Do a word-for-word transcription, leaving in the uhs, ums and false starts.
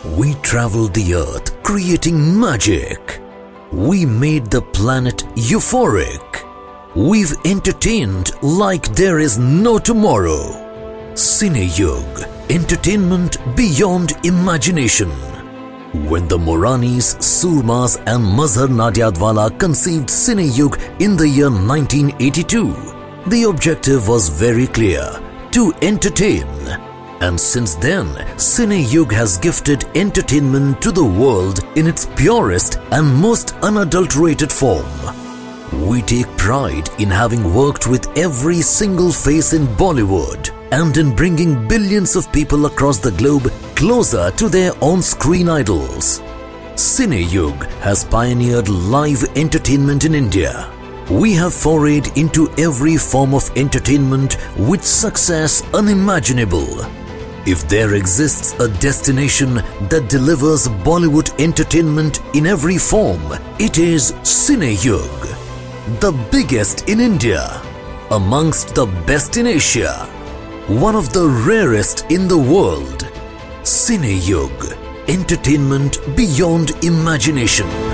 We traveled the earth creating magic. We made the planet euphoric. We've entertained like there is no tomorrow. Cineyug, entertainment beyond imagination. When the Moranis, Surmas and Mazhar Nadiadwala conceived Cineyug in the year nineteen eighty-two, the objective was very clear: to entertain. And since then, Cineyug has gifted entertainment to the world in its purest and most unadulterated form. We take pride in having worked with every single face in Bollywood and in bringing billions of people across the globe closer to their on-screen idols. Cineyug has pioneered live entertainment in India. We have forayed into every form of entertainment with success unimaginable. If there exists a destination that delivers Bollywood entertainment in every form, it is Cineyug. The biggest in India, amongst the best in Asia, one of the rarest in the world. Cineyug, entertainment beyond imagination.